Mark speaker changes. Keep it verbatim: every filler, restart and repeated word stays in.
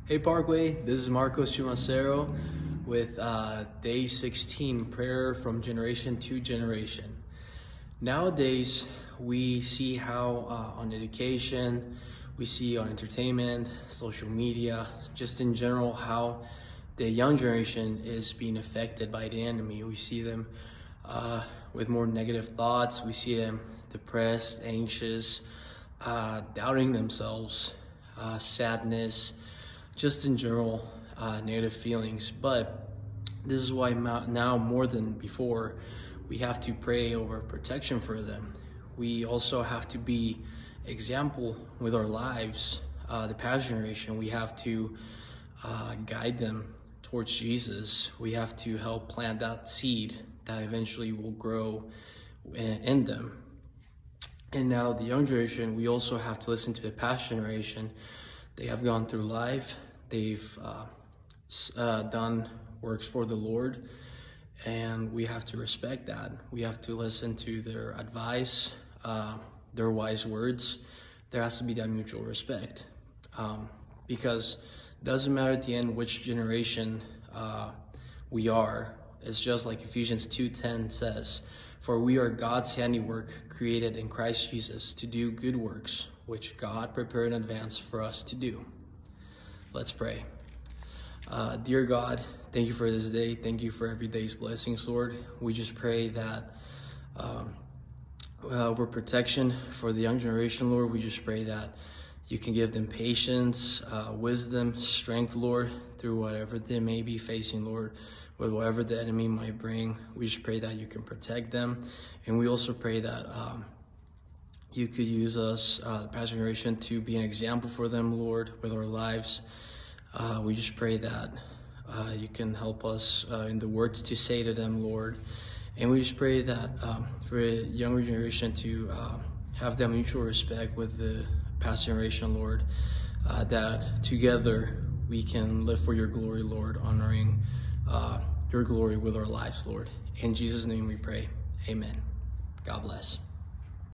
Speaker 1: Hey Parkway, this is Marcos Chumacero with uh, day sixteen, prayer from generation to generation. Nowadays, we see how uh, on education, we see on entertainment, social media, just in general, how the young generation is being affected by the enemy. We see them uh, with more negative thoughts. We see them depressed, anxious, uh, doubting themselves, uh, sadness, just in general uh, negative feelings. But this is why now more than before, we have to pray over protection for them. We also have to be example with our lives. Uh, the past generation, we have to uh, guide them towards Jesus. We have to help plant that seed that eventually will grow in, in them. And now the young generation, we also have to listen to the past generation. They have gone through life. They've uh, uh, done works for the Lord, and we have to respect that. We have to listen to their advice, uh, their wise words. There has to be that mutual respect, um, because it doesn't matter at the end which generation uh, we are. It's just like Ephesians two ten says, "For we are God's handiwork, created in Christ Jesus to do good works, which God prepared in advance for us to do." Let's pray. Uh, dear God, thank you for this day. Thank you for every day's blessings, Lord. We just pray that um, uh, over protection for the young generation, Lord. We just pray that you can give them patience, uh, wisdom, strength, Lord, through whatever they may be facing, Lord, with whatever the enemy might bring. We just pray that you can protect them. And we also pray that um, you could use us, uh, the past generation, to be an example for them, Lord, with our lives. Uh, we just pray that uh, you can help us uh, in the words to say to them, Lord. And we just pray that um, for a younger generation to uh, have that mutual respect with the past generation, Lord, uh, that together we can live for your glory, Lord, honoring uh, your glory with our lives, Lord. In Jesus' name we pray. Amen. God bless.